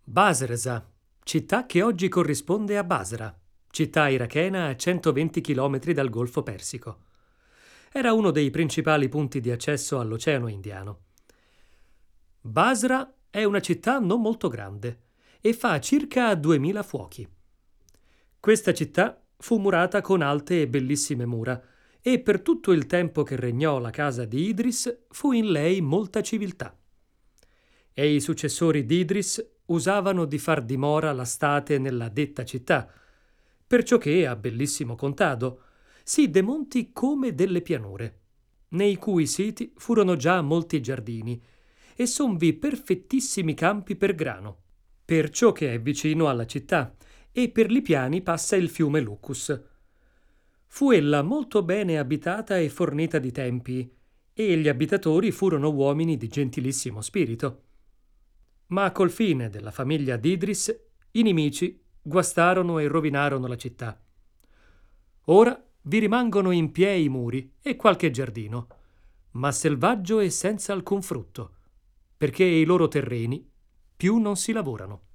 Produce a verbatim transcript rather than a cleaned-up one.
Basrasa, città che oggi corrisponde a Basra, città irachena a centoventi chilometri dal Golfo Persico. Era uno dei principali punti di accesso all'Oceano Indiano. Basra è una città non molto grande e fa circa duemila fuochi. Questa città fu murata con alte e bellissime mura e per tutto il tempo che regnò la casa di Idris fu in lei molta civiltà. E i successori di Idris usavano di far dimora la state nella detta città, perciò che a Bellissimo Contado si dei monti come delle pianure, nei cui siti furono già molti giardini, e son vi perfettissimi campi per grano, perciò che è vicino alla città, e per li piani passa il fiume Lucus. Fu ella molto bene abitata e fornita di tempi, e gli abitatori furono uomini di gentilissimo spirito. Ma col fine della famiglia di Idris, i nemici guastarono e rovinarono la città. Ora vi rimangono in pie i muri e qualche giardino, ma selvaggio e senza alcun frutto, perché i loro terreni più non si lavorano.